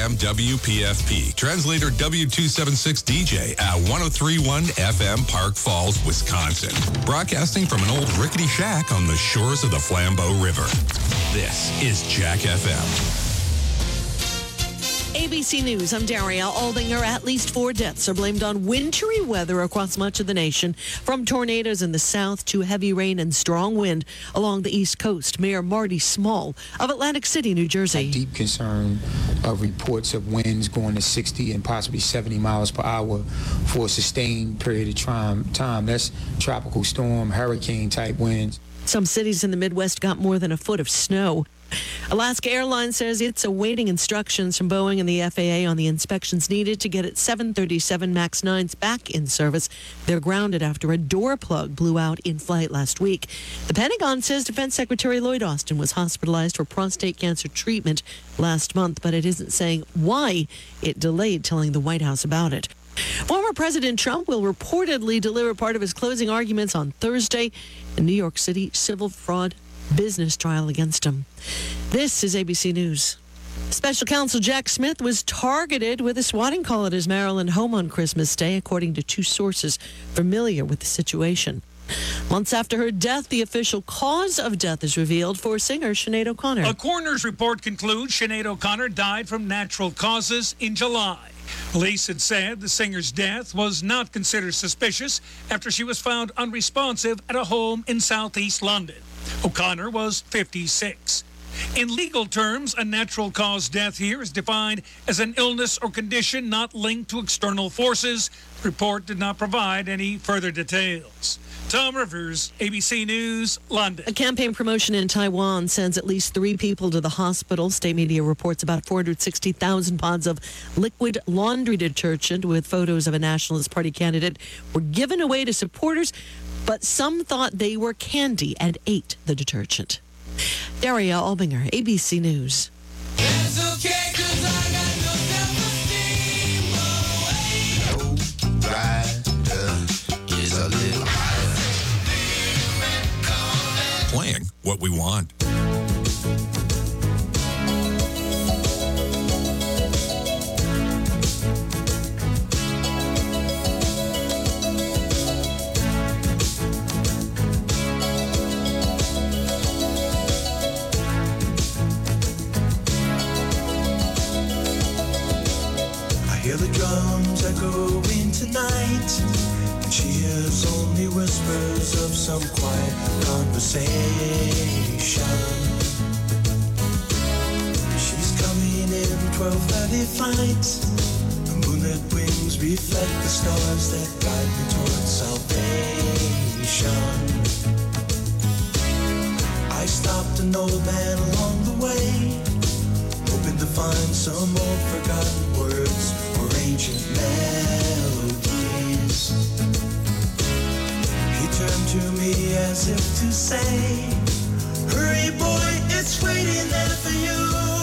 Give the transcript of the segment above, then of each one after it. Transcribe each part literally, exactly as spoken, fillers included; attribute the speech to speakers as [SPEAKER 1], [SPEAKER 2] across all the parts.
[SPEAKER 1] M W P F P. Translator W two seventy-six D J at one oh three point one F M, Park Falls, Wisconsin. Broadcasting from an old rickety shack on the shores of the Flambeau River. This is Jack F M.
[SPEAKER 2] A B C News, I'm Daria Aldinger. At least four deaths are blamed on wintry weather across much of the nation, from tornadoes in the south to heavy rain and strong wind along the east coast. Mayor Marty Small of Atlantic City, New Jersey.
[SPEAKER 3] Deep concern of reports of winds going to sixty and possibly seventy miles per hour for a sustained period of time. That's tropical storm, hurricane type winds.
[SPEAKER 2] Some cities in the Midwest got more than a foot of snow. Alaska Airlines says it's awaiting instructions from Boeing and the F A A on the inspections needed to get its seven thirty-seven MAX nines back in service. They're grounded after a door plug blew out in flight last week. The Pentagon says Defense Secretary Lloyd Austin was hospitalized for prostate cancer treatment last month, but it isn't saying why it delayed telling the White House about it. Former President Trump will reportedly deliver part of his closing arguments on Thursday in New York City civil fraud business trial against him. This is A B C News. Special Counsel Jack Smith was targeted with a swatting call at his Maryland home on Christmas Day, according to two sources familiar with the situation. Months after her death, the official cause of death is revealed for singer Sinead O'Connor.
[SPEAKER 4] A coroner's report concludes Sinead O'Connor died from natural causes in July. Police had said the singer's death was not considered suspicious after she was found unresponsive at a home in southeast London. O'Connor was fifty-six. In legal terms, a natural cause death here is defined as an illness or condition not linked to external forces. The report did not provide any further details. Tom Rivers, A B C News, London.
[SPEAKER 2] A campaign promotion in Taiwan sends at least three people to the hospital. State media reports about four hundred sixty thousand pods of liquid laundry detergent with photos of a Nationalist Party candidate were given away to supporters, but some thought they were candy and ate the detergent. Daria Albinger, A B C News.
[SPEAKER 5] It's okay 'cause I got no self-esteem. No rider is a little higher.
[SPEAKER 1] Playing what we want.
[SPEAKER 5] Hear the drums echoing tonight, and she hears only whispers of some quiet conversation. She's coming in twelve thirty flight. The moonlit wings reflect the stars that guide me towards salvation. I stopped an old man along the way, hoping to find some old forgotten words or ancient melodies. He turned to me as if to say, hurry boy, it's waiting there for you.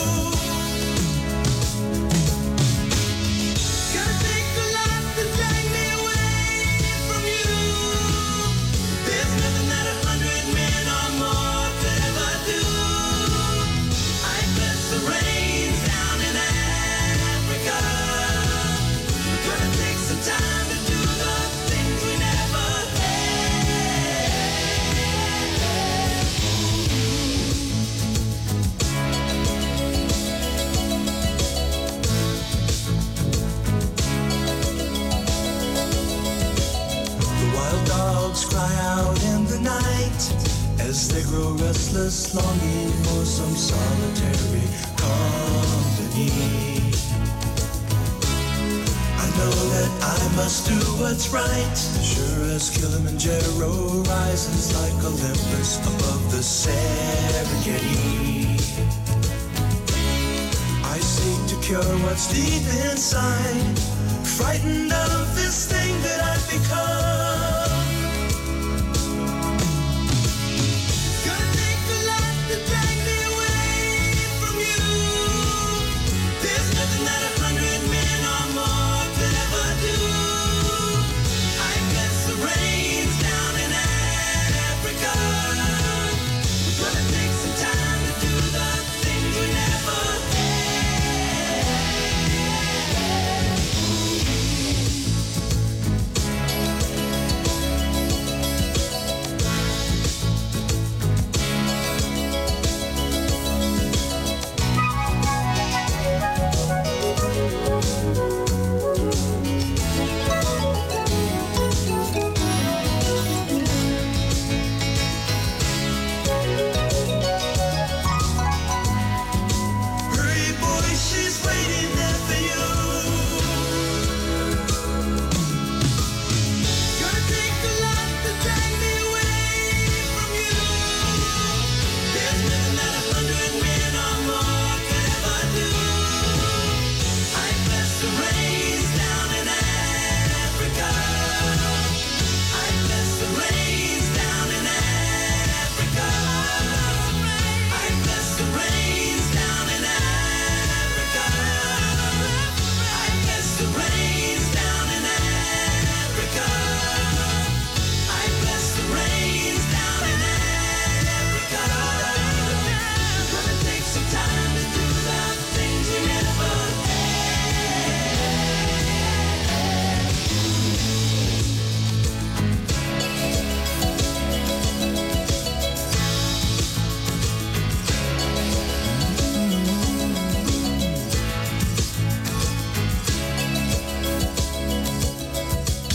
[SPEAKER 5] Gonna take a lot to drag me away from you. There's nothing that a hundred men or more could ever do. I bless the rains down in Africa. We're gonna take some time to do the things we never The wild dogs cry out in the night as they grow restless, longing for some solitary company. I know that I must do what's right, sure as Kilimanjaro rises like Olympus above the Serengeti. I seek to cure what's deep inside, frightened of this thing that I've become. Gonna take a lot to drag me away from you. There's nothing that a hundred men or more could ever do. I bless the rains down in Africa. We're gonna take some time to do the things we never had.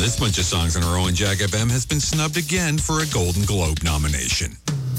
[SPEAKER 1] This bunch of songs on our own Jack F M has been snubbed again for a Golden Globe nomination.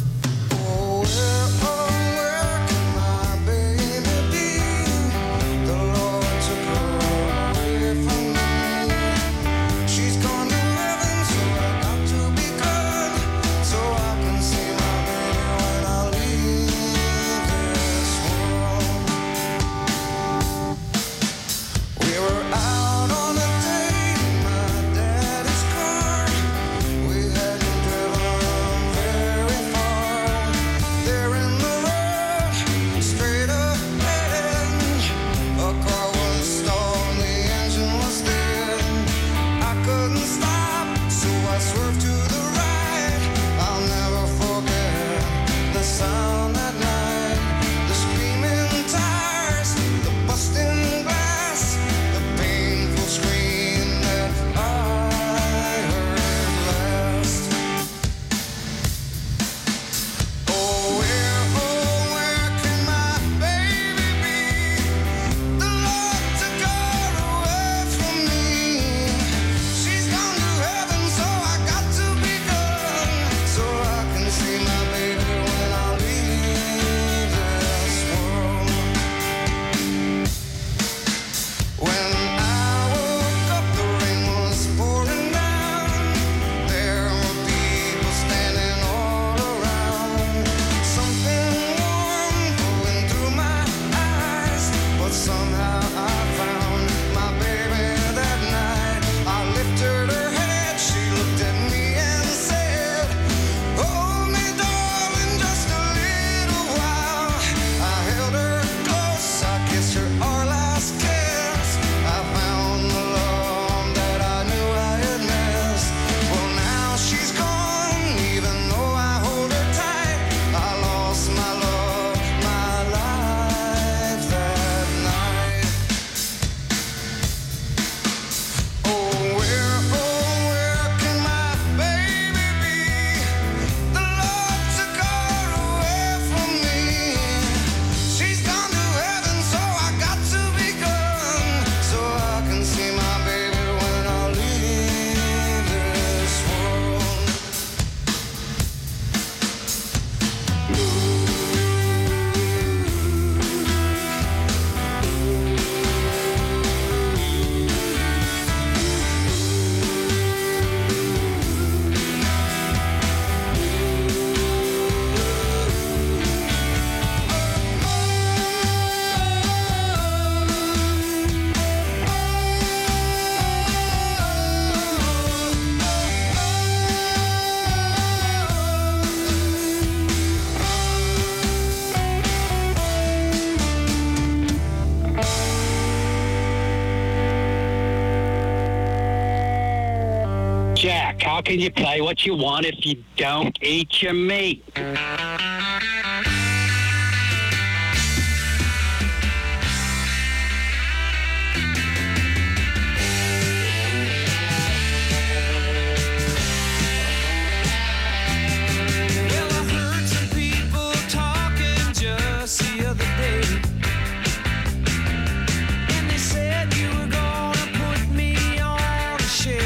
[SPEAKER 6] Jack, how can you play what you want if you don't eat your meat?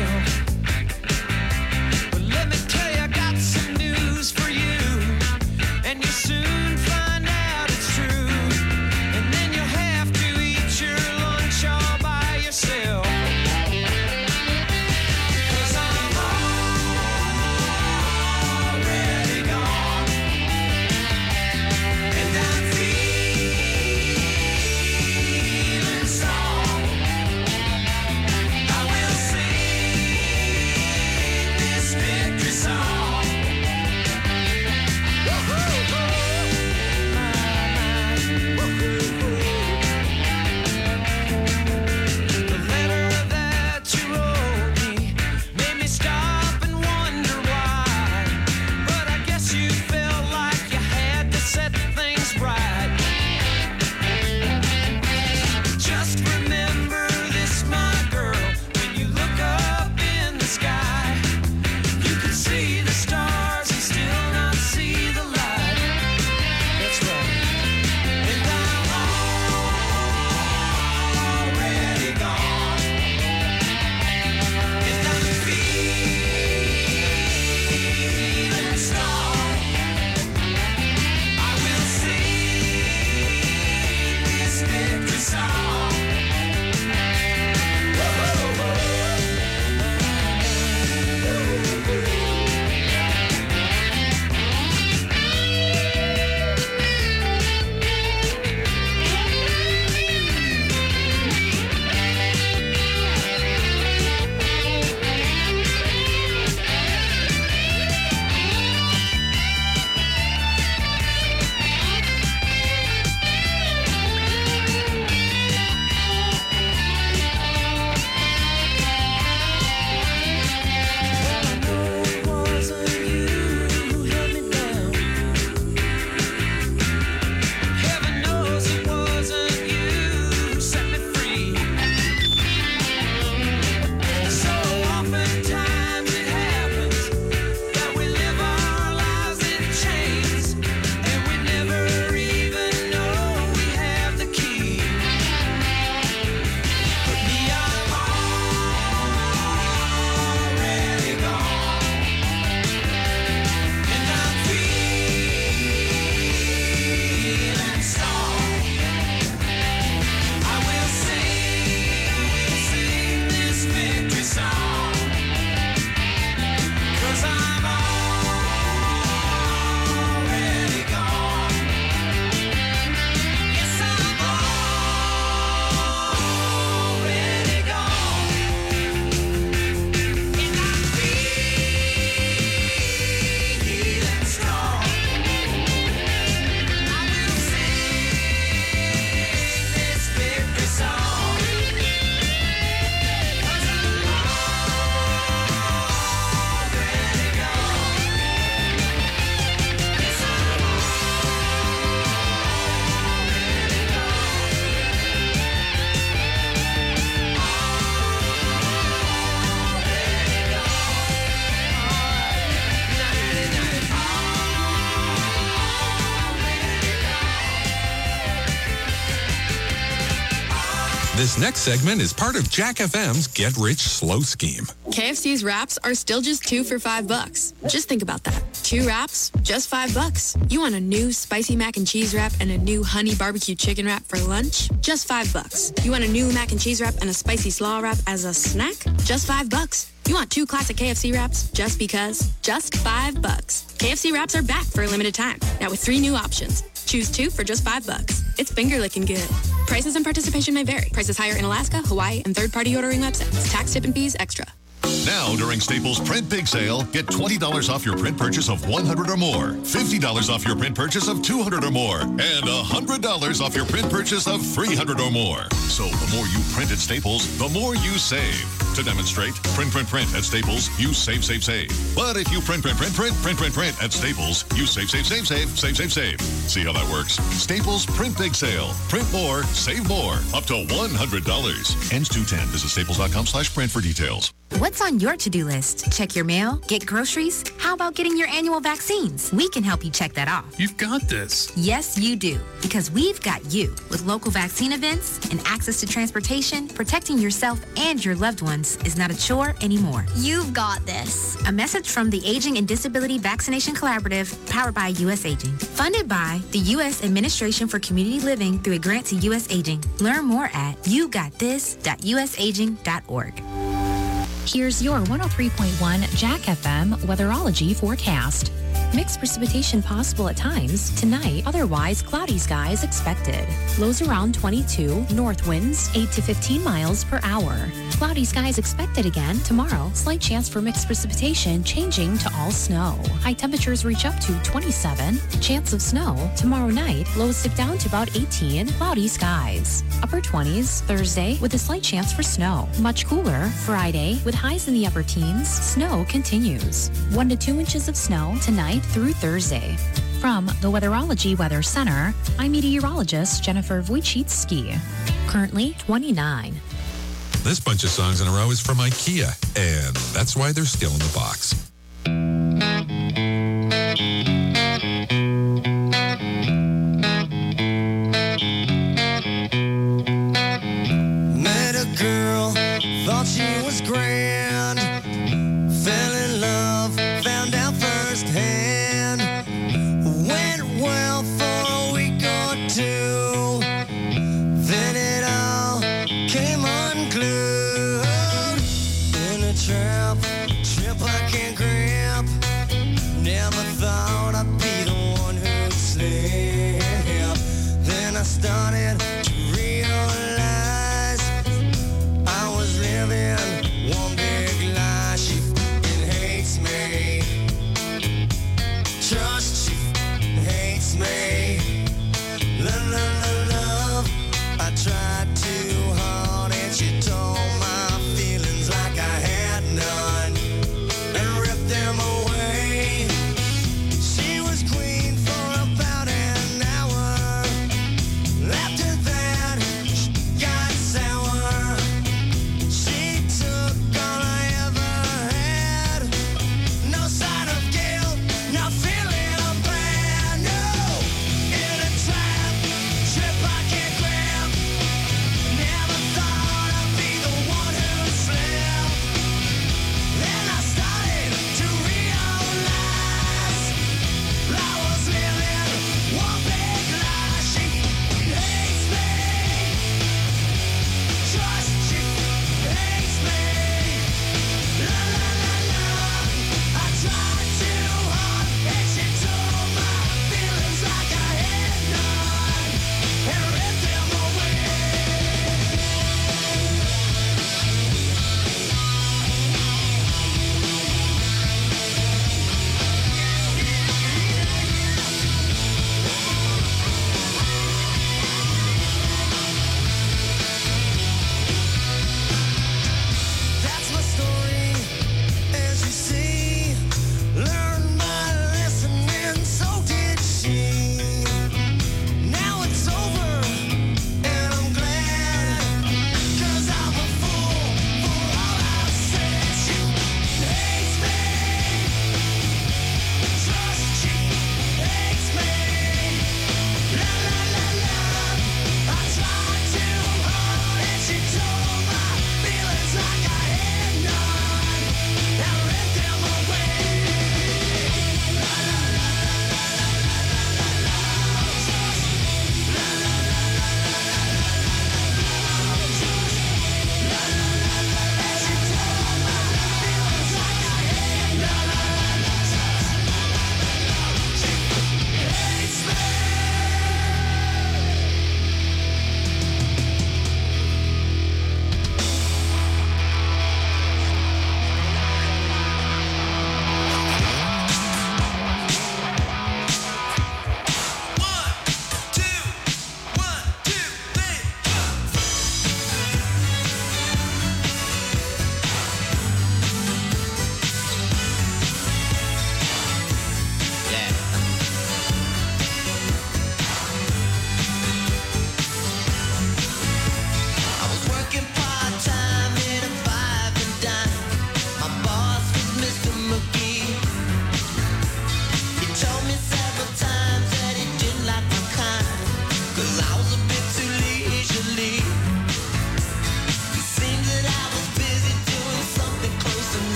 [SPEAKER 5] Let me tell you, I got some news for you.
[SPEAKER 1] This next segment is part of Jack F M's Get Rich Slow scheme.
[SPEAKER 7] K F C's wraps are still just two for five bucks. Just think about that. Two wraps, just five bucks. You want a new spicy mac and cheese wrap and a new honey barbecue chicken wrap for lunch? Just five bucks. You want a new mac and cheese wrap and a spicy slaw wrap as a snack? Just five bucks. You want two classic K F C wraps just because? Just five bucks. K F C wraps are back for a limited time. Now with three new options. Choose two for just five bucks. It's finger licking good. Prices and participation may vary. Prices higher in Alaska, Hawaii, and third-party ordering websites. Tax, tip, and fees extra.
[SPEAKER 8] Now, during Staples Print Big Sale, get twenty dollars off your print purchase of one hundred dollars or more, fifty dollars off your print purchase of two hundred dollars or more, and one hundred dollars off your print purchase of three hundred dollars or more. So the more you print at Staples, the more you save. To demonstrate, print, print, print at Staples, you save, save, save. But if you print, print, print, print, print, print, print at Staples, you save, save, save, save, save, save, save. See how that works? Staples Print Big Sale. Print more, save more. Up to one hundred dollars. Ends two ten. Visit staples.com slash print for details.
[SPEAKER 9] What's on your to-do list? Check your mail? Get groceries? How about getting your annual vaccines? We can help you check that off.
[SPEAKER 10] You've got this.
[SPEAKER 9] Yes, you do. Because we've got you. With local vaccine events and access to transportation, protecting yourself and your loved ones is not a chore anymore.
[SPEAKER 11] You've got this.
[SPEAKER 9] A message from the Aging and Disability Vaccination Collaborative, powered by U S Aging. Funded by the U S Administration for Community Living through a grant to U S Aging. Learn more at you got this dot u s aging dot org.
[SPEAKER 12] Here's your one oh three point one Jack F M weatherology forecast. Mixed precipitation possible at times. Tonight, otherwise cloudy skies expected. Lows around twenty-two, north winds eight to fifteen miles per hour. Cloudy skies expected again tomorrow. Slight chance for mixed precipitation changing to all snow. High temperatures reach up to twenty-seven. Chance of snow tomorrow night. Lows dip down to about eighteen. Cloudy skies. Upper twenties Thursday with a slight chance for snow. Much cooler Friday with highs in the upper teens. Snow continues. One to two inches of snow tonight through Thursday. From the Weatherology Weather Center, I'm meteorologist Jennifer Wojcicki. Currently twenty-nine.
[SPEAKER 1] This bunch of songs in a row is from IKEA, and that's why they're still in the box.
[SPEAKER 5] Met a girl, thought she was grand, fell in love, found out firsthand, went well for a week or two, then it all came unglued, in a trap, trip I can't grab.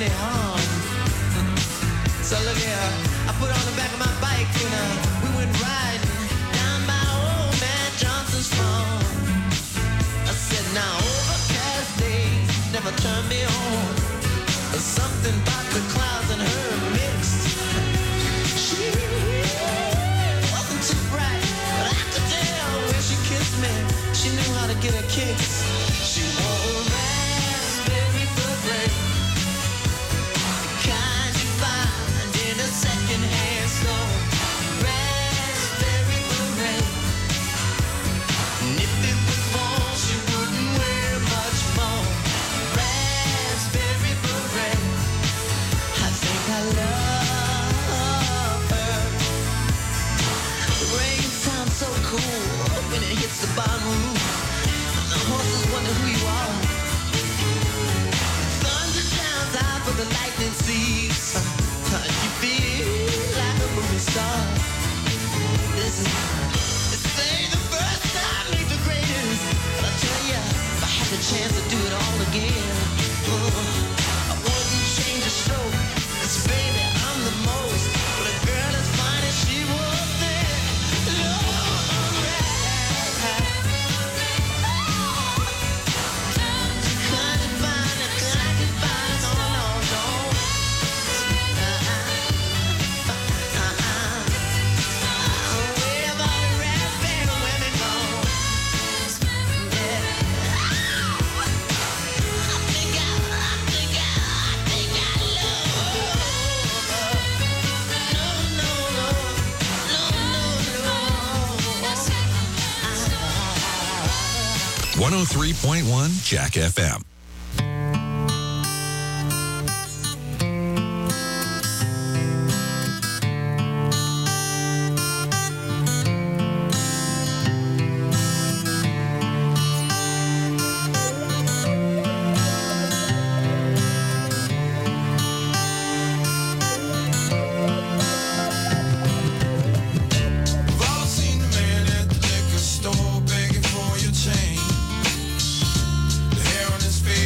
[SPEAKER 5] me home. So look here, I put on the back of my bike and uh, we went riding down by old man Johnson's farm. I said, now overcast days never turn me on. There's something about the clouds and her mixed. She wasn't too bright, but I could tell when she kissed me, she knew how to get her kicks. She wore a raspberry beret, the kind you find in a second-hand store. Raspberry beret, and if it was worn, she wouldn't wear much more. Raspberry beret, I think I love her. The rain sounds so cool when it hits the barn roof. The horses wonder who you are. Thunder shines out but the lightning sees. You feel like a movie star. This is, this ain't the first time, ain't the greatest. But I tell ya, if I had the chance to do it all again, uh, I wouldn't change a stroke. 'Cause baby, I'm the most. But a girl as fine as she was then. Lord, right.
[SPEAKER 1] one oh three point one Jack F M.
[SPEAKER 5] Face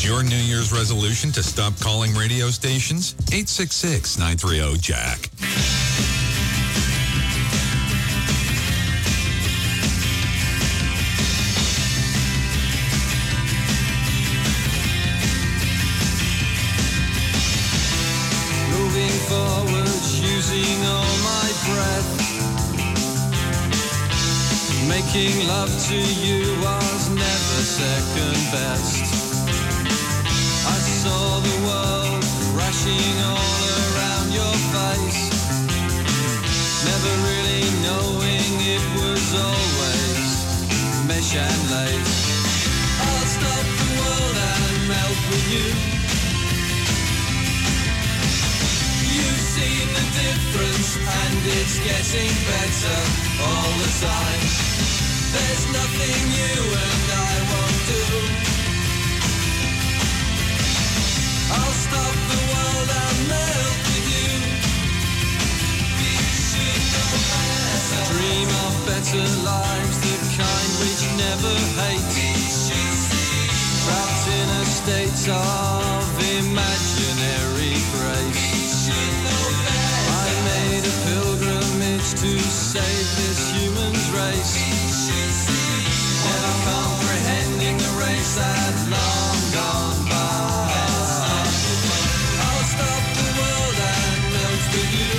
[SPEAKER 1] Is your New Year's resolution to stop calling radio stations? eight six six, nine three zero, Jack.
[SPEAKER 5] Moving forward, using all my breath. Making love to you was never second best. I saw the world crashing all around your face, never really knowing it was always mesh and lace. I'll stop the world and melt with you. You've seen the difference and it's getting better all the time. There's nothing you and I won't do. I'll stop the world and melt with you. We should know better. Dream of better lives, the kind which never hate. We should see. Trapped in a state of imaginary grace. We should know better. I made a pilgrimage to save this human's race. We should see. Never comprehending the race that long gone by. I'll stop the world and melt with you.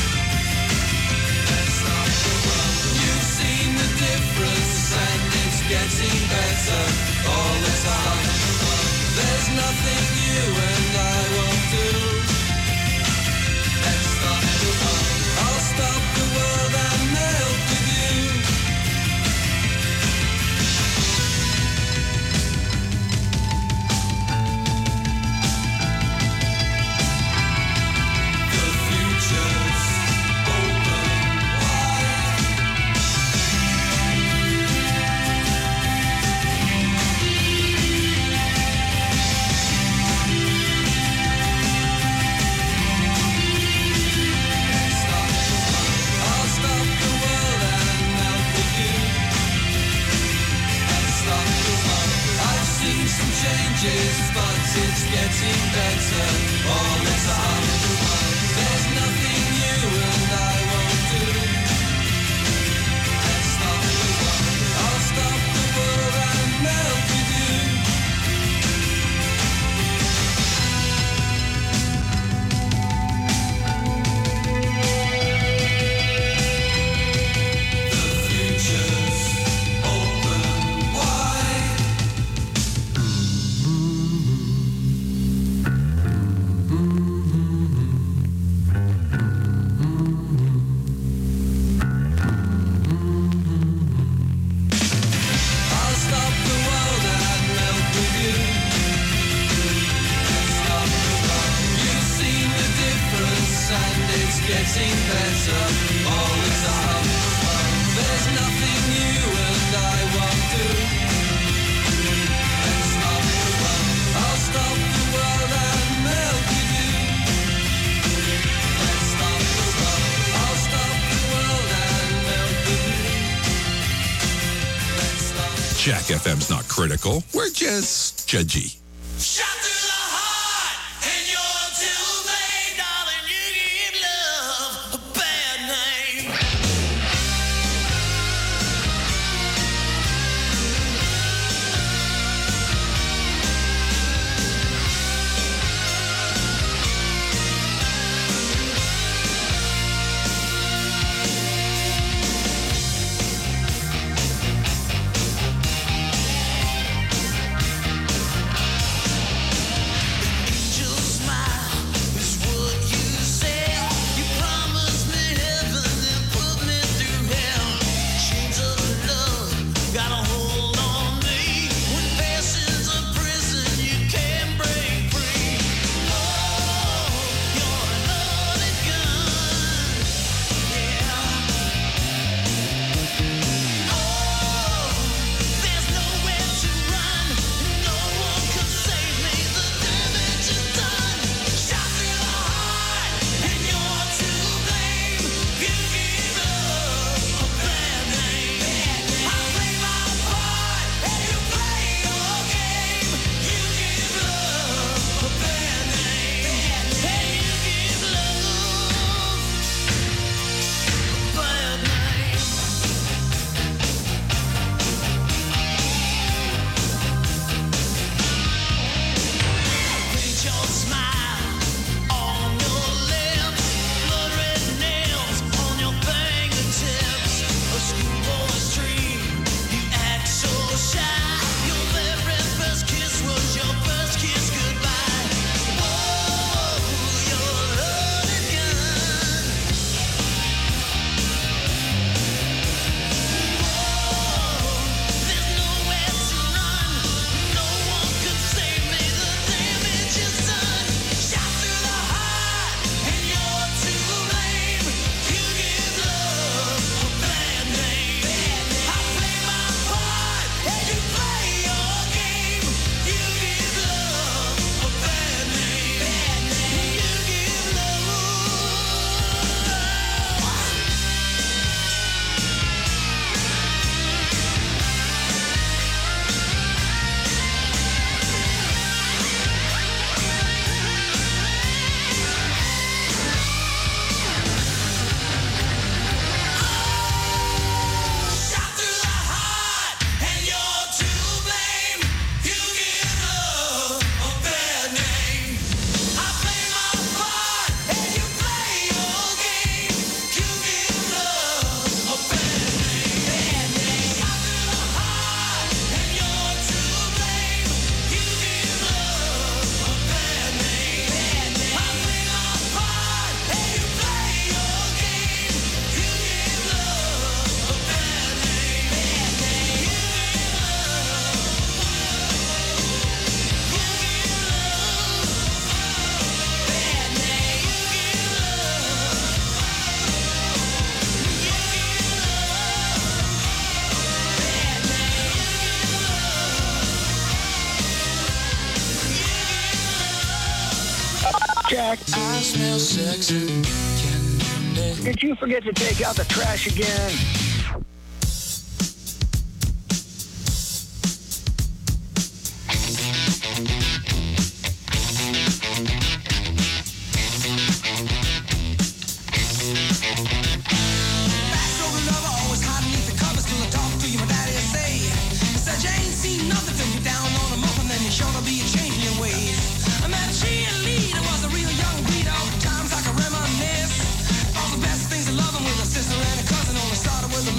[SPEAKER 5] Let's stop the world. You've seen the difference and it's getting better all the time. There's nothing you and I won't do. Let's stop the world. I'll stop the world and melt with you. The future's open wide. Stop the world. I'll stop the world and melt with you. Let's stop the world. I've seen some changes, but it's getting better all the time. There's nothing you and I won't do. Let's stop the world. I'll stop the world and melt with you. The future's open wide. I'll stop the world and melt with you. Let's stop the world. You've seen the difference and it's getting better all the time. There's nothing you and I won't do. Let's stop the world. I'll stop the world and melt with you. Let's stop the world. I'll stop the world and melt with you. Let's stop.
[SPEAKER 1] Jack F M's not critical. We're just judgy.
[SPEAKER 5] Shot through the heart, and you're too late, darling. You give love a bad name. Jack. I smell sexy. Did you forget to take out the trash again?
[SPEAKER 10] Sister and a cousin only started with a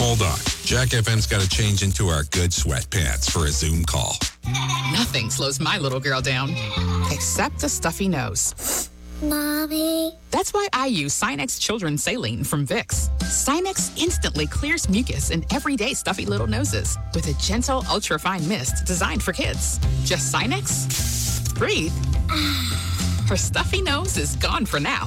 [SPEAKER 1] Hold on. Jack F M's got to change into our good sweatpants for a Zoom call.
[SPEAKER 10] Nothing slows my little girl down, except a stuffy nose. Mommy. That's why I use Sinex Children's Saline from Vicks. Sinex instantly clears mucus in everyday stuffy little noses with a gentle, ultra-fine mist designed for kids. Just Sinex? Breathe. Her stuffy nose is gone for now.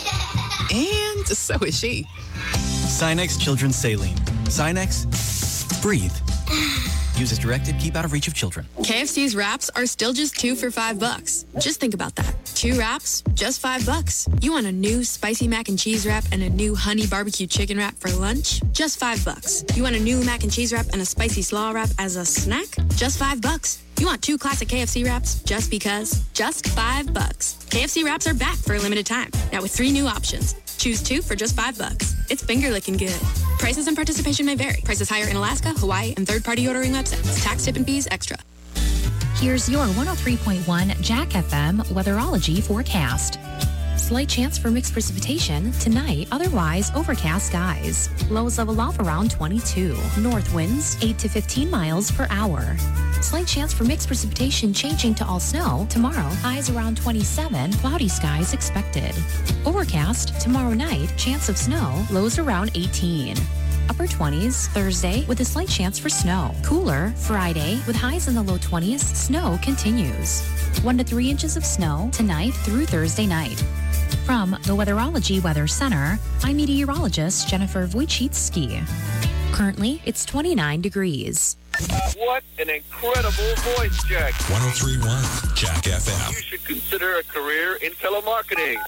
[SPEAKER 10] And so is she.
[SPEAKER 11] Sinex Children's Saline. Sinex, breathe. Use as directed, keep out of reach of children.
[SPEAKER 7] K F C's wraps are still just two for five bucks. Just think about that. Two wraps, just five bucks. You want a new spicy mac and cheese wrap and a new honey barbecue chicken wrap for lunch? Just five bucks. You want a new mac and cheese wrap and a spicy slaw wrap as a snack? Just five bucks. You want two classic K F C wraps just because? Just five bucks. K F C wraps are back for a limited time. Now with three new options. Choose two for just five bucks. It's finger licking good. Prices and participation may vary. Prices higher in Alaska, Hawaii, and third-party ordering websites. Tax, tip, and fees extra.
[SPEAKER 12] Here's your one oh three point one Jack F M weatherology forecast. Slight chance for mixed precipitation tonight, otherwise overcast skies. Lows level off around twenty-two. North winds eight to fifteen miles per hour. Slight chance for mixed precipitation changing to all snow tomorrow. Highs around twenty-seven. Cloudy skies expected. Overcast tomorrow night. Chance of snow. Lows around eighteen. Upper twenties Thursday with a slight chance for snow. Cooler Friday with highs in the low twenties. Snow continues. One to three inches of snow tonight through Thursday night. From the Weatherology Weather Center, I'm meteorologist Jennifer Wojcicki. Currently, it's twenty-nine degrees.
[SPEAKER 13] What an incredible voice, Jack.
[SPEAKER 1] one oh three point one Jack F M.
[SPEAKER 13] You should consider a career in telemarketing.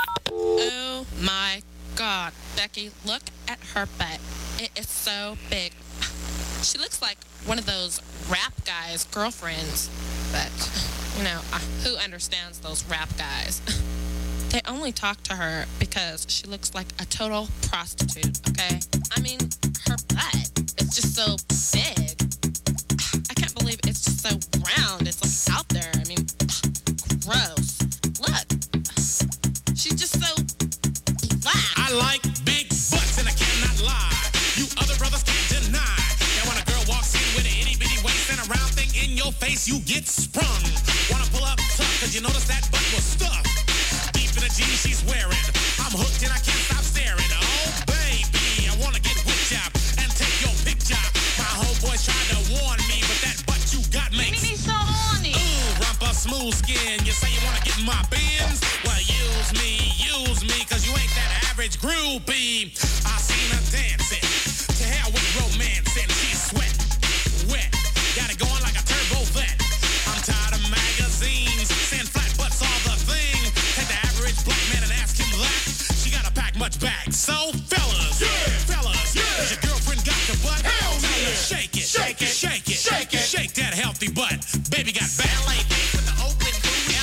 [SPEAKER 14] Oh my God, Becky, look at her butt. It is so big. She looks like one of those rap guys' girlfriends, but, you know, uh, who understands those rap guys? They only talk to her because she looks like a total prostitute, okay? I mean, her butt is just so big. I can't believe it's just so round. It's like out there. I mean, gross. Look. She's just so black.
[SPEAKER 15] I like big butts and I cannot lie. You other brothers can't deny that when a girl walks in with an itty bitty waist and a round thing in your face, you get sprung. Wanna pull up tough cause you notice that butt was stuffed. The jeans she's wearing, I'm hooked and I can't stop staring. Oh baby, I wanna get whipped up and take your picture. My homeboys tried to warn me, but that butt you got makes me so horny. Ooh, rumpa smooth skin. You say you wanna get in my bins? Well, use me, use me, cause you ain't that average groupie. I seen her dancing, to hell with romance, and she's sweat, wet. Got it going like a turbo vet. I'm tired of magazines, saying flat butts are the thing. Black man and ask him that. She gotta pack much back. So fellas, yeah, fellas, yeah. Has your girlfriend got the butt? Hell yeah. Shake it, shake it, shake it, shake it, shake that healthy butt. Baby got back. With the open booty.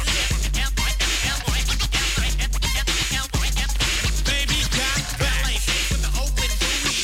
[SPEAKER 15] Baby got back. With the open booty.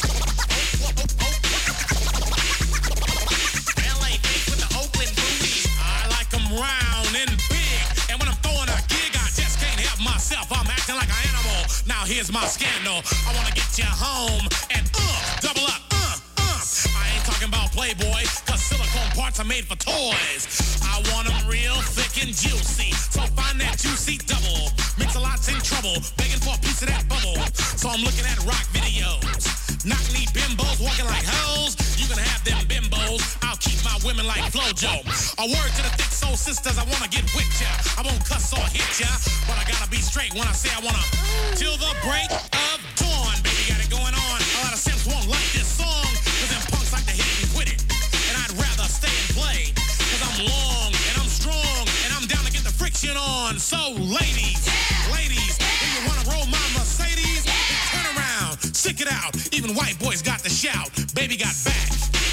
[SPEAKER 15] L A with the open booty. I like them round and big. And when I'm throwing a gig, I just can't help myself. I'm acting like an animal. Now here's my scandal. I wanna get you home and uh, double up, uh, uh. I ain't talking about Playboy, cause silicone parts are made for toys. I want them real thick and juicy. So find that juicy double. Mix-a-lot's in trouble, begging for a piece of that bubble. So I'm looking at rock videos. Knock-knee bimbos walking like hoes. You can have them bimbos. I'll keep my women like Flojo. A word to the thick soul sisters, I wanna get with ya. I won't cuss or hit ya, but I gotta be straight when I say I wanna. Till the break of dawn, baby, got it going on. A lot of simps won't like this song, cause them punks like to hit it and quit it. And I'd rather stay and play, cause I'm long and I'm strong, and I'm down to get the friction on. So ladies, yeah. ladies, yeah. if you wanna roll my Mercedes, yeah. then turn around, stick it out. Even white boys got the shout. Baby got back.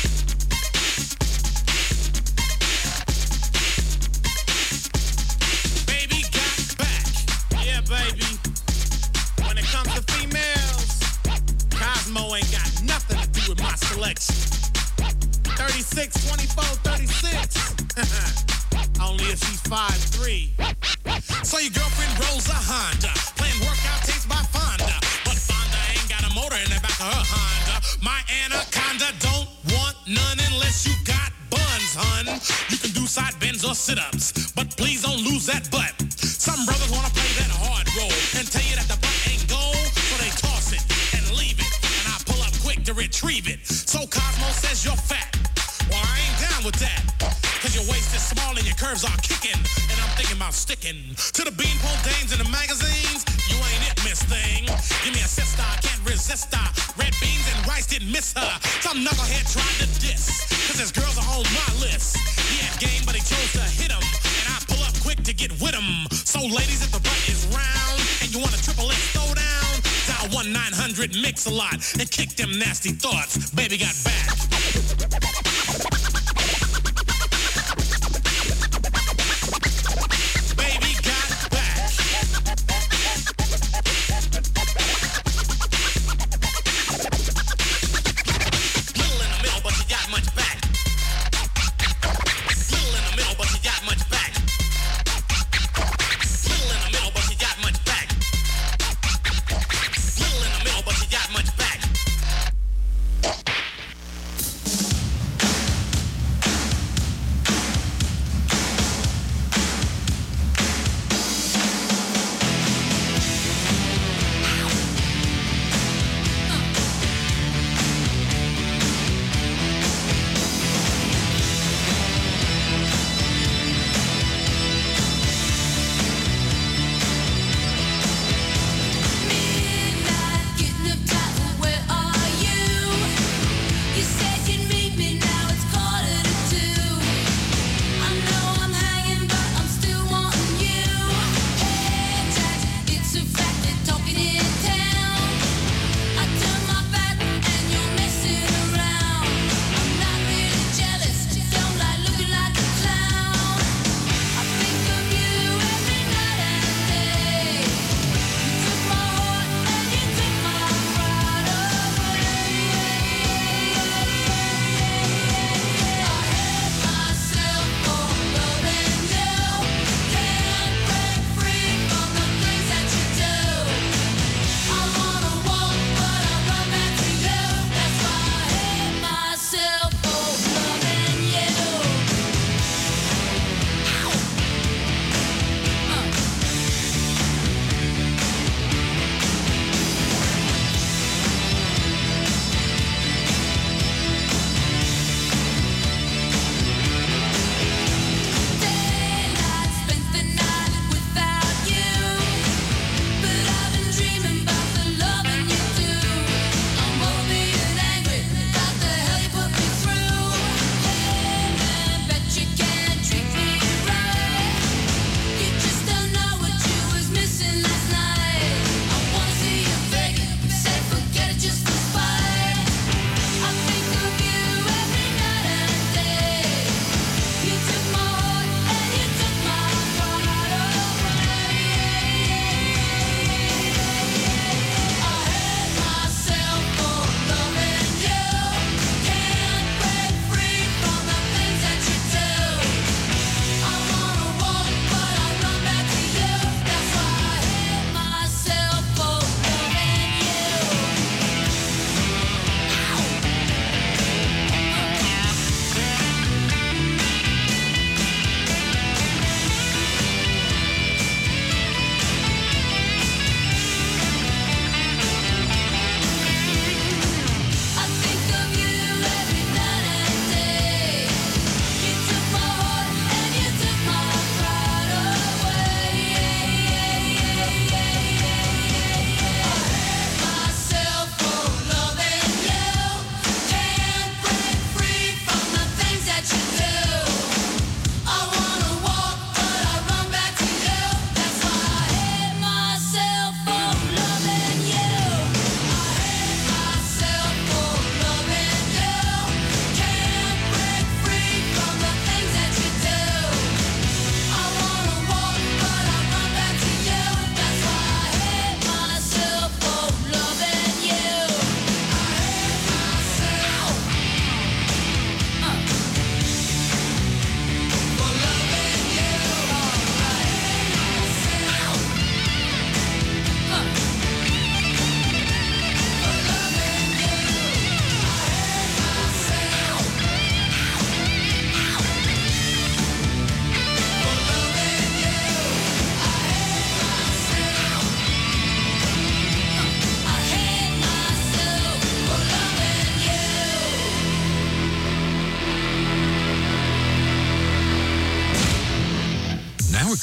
[SPEAKER 15] Baby got back. Yeah, baby. When it comes to females, Cosmo ain't got nothing to do with my selection. thirty-six, twenty-four, thirty-six. Only if she's five three. So your girlfriend rolls a Honda, playing workout tapes by Fonda. But Fonda ain't got a motor in the back of her Honda. My anaconda don't want none unless you got buns, hun. You can do side bends or sit-ups, but please don't lose that butt. Some brothers wanna play that hard role and tell you that the butt ain't gold, so they toss it and leave it, and I pull up quick to retrieve it. So Cosmo says you're fat. Well, I ain't down with that, cause your waist is small and your curves are kicking, and I'm thinking about sticking to the beanpole dames in the magazines. You ain't it, miss thing. Give me a sister, I can't resist her. Red beans and rice didn't miss her. Some knucklehead tried to diss, cause his girls are on my list. He had game, but he chose to hit him, and I pull up quick to get with him. So ladies, if the butt is round and you want a triple X throwdown, dial one nine hundred mix a lot and kick them nasty thoughts. Baby got back. Baby got back. Little in the middle, but you got much back. Little in the middle, but you got much back. Little in the middle, but you got much back. Little in the middle, but you got much back.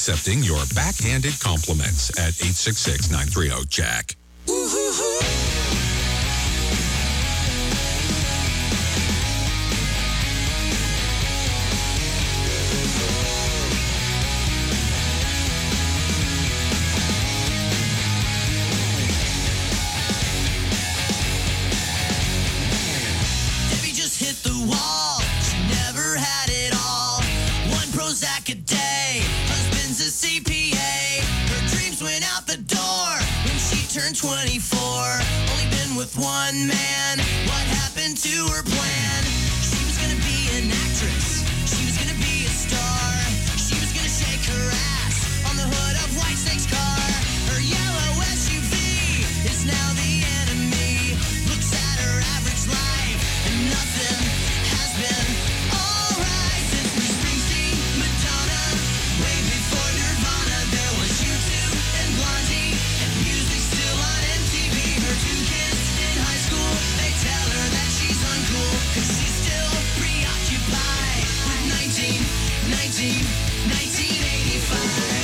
[SPEAKER 1] accepting your backhanded compliments at eight six six, nine three zero, Jack.
[SPEAKER 5] Debbie just hit the wall. She never had it all. One Prozac a day. Husband's a C P A. Her dreams went out the door when she turned twenty-four. Only been with one man. What happened to her plan? She was gonna be an actress. She was gonna be a star. She was gonna shake her ass on the hood of White Snake's car. Her yellow S U V is now the enemy. Looks at her average life and nothing has been alright since Bruce Springsteen, Madonna, way before Nirvana. There was U two and Blondie and music still on M T V. Her two kids in high school, they tell her that she's uncool, cause she's still preoccupied with nineteen, nineteen, nineteen eighty-five.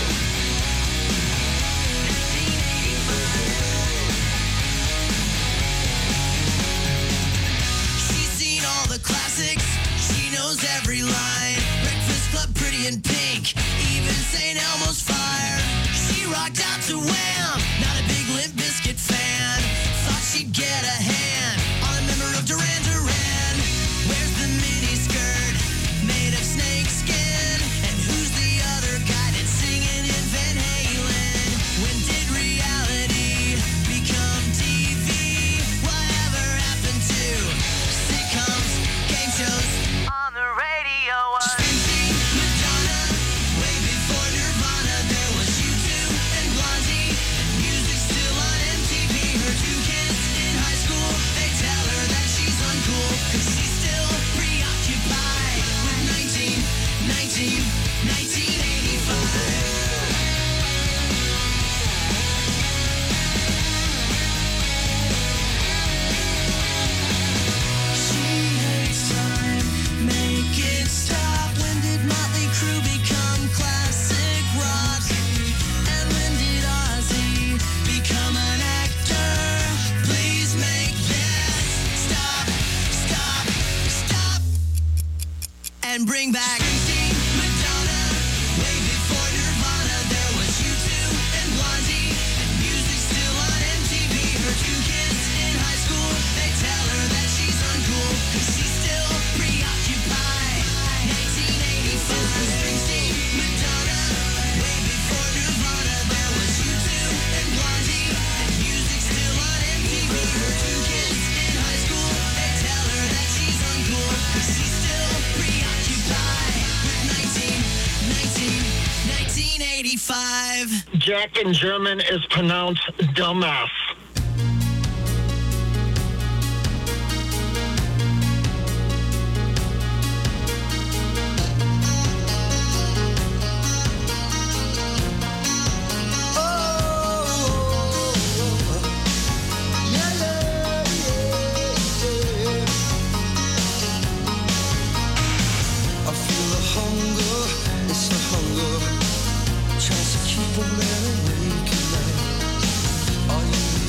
[SPEAKER 5] She's seen all the classics. She knows every line. Breakfast Club, Pretty in Pink, even Saint Elmo's Fire. She rocked out to Wham! Not a big Limp Bizkit fan. Thought she'd get a hand on a member of Duran Duran. Where's the mini skirt made of snake skin? And who's the other guy that's singing in Van Halen? When did reality become T V? Whatever happened to sitcoms, game shows on the radio? Springsteen, Madonna, way before Nirvana. There was U two and Blondie, and music still on M T V. Her two kids in high school, they tell her that she's uncool, cause she's still preoccupied with nineteen, nineteen, nineteen eighty-five. She hates time, make it stop. When did Motley Crue become classic rock? And when did Ozzy become an actor? Please make this stop, stop, stop, and bring back Springsteen, Madonna, way before Nirvana. There was U two and Blondie, and music still on M T V. Her two kids in high school, they tell her that she's uncool, cause she's still preoccupied. nineteen eighty-five, Springsteen, Madonna, way before Nirvana. There was U two and Blondie, and music still on M T V. Her two kids in high school, they tell her that she's uncool, cause she's still preoccupied with nineteen, nineteen, nineteen eighty-five.
[SPEAKER 16] Jack in German is pronounced dumbass.
[SPEAKER 5] I feel the hunger, it's the hunger, tries to keep a man awake at night. Are you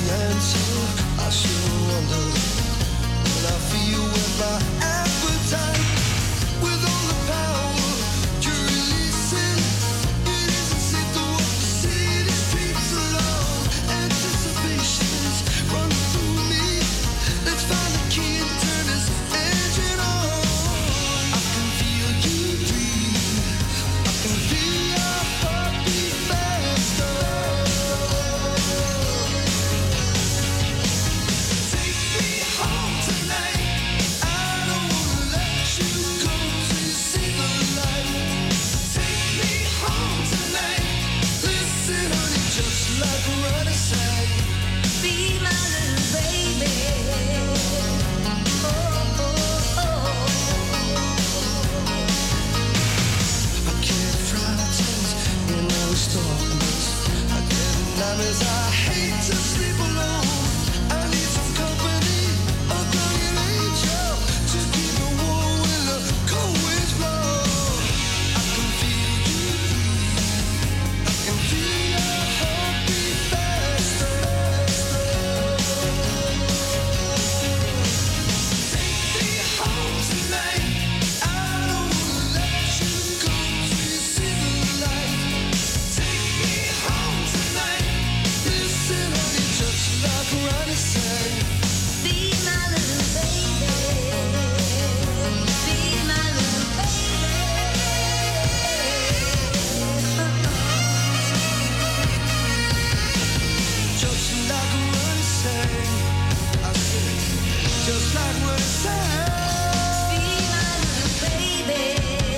[SPEAKER 5] like what it says. Be my little baby,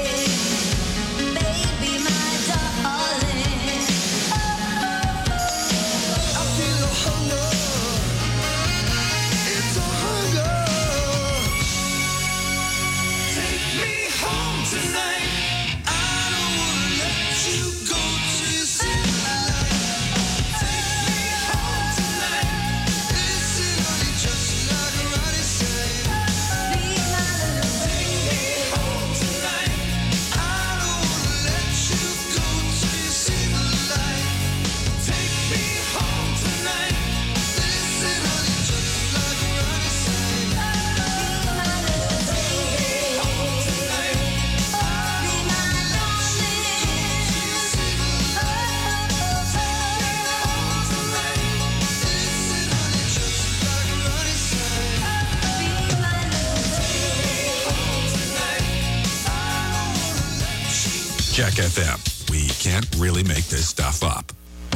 [SPEAKER 5] baby, my darling. I feel a hunger, it's a hunger. Take me home tonight. I don't wanna let you go till you see the light. Take me home tonight. Listen, honey, just like Ronnie said. Be my little baby. Take me home tonight. I don't wanna let you go till you see the light. Take me home tonight. Listen, honey, just like Ronnie said. Be my little baby. Home tonight. I don't wanna let you go till you see the light. Take me home tonight. Listen, honey, just like Ronnie said. Be my little baby. Home tonight. I don't wanna let you.
[SPEAKER 1] Jack F M. We can't really make this stuff up.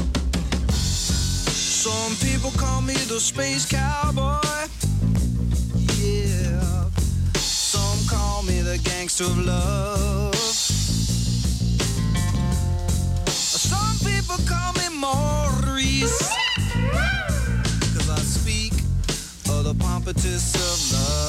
[SPEAKER 5] Some people call me the space cowboy. Yeah. Some call me the gangster of love. Some people call me Maurice. Cause I speak of the pompatus of love.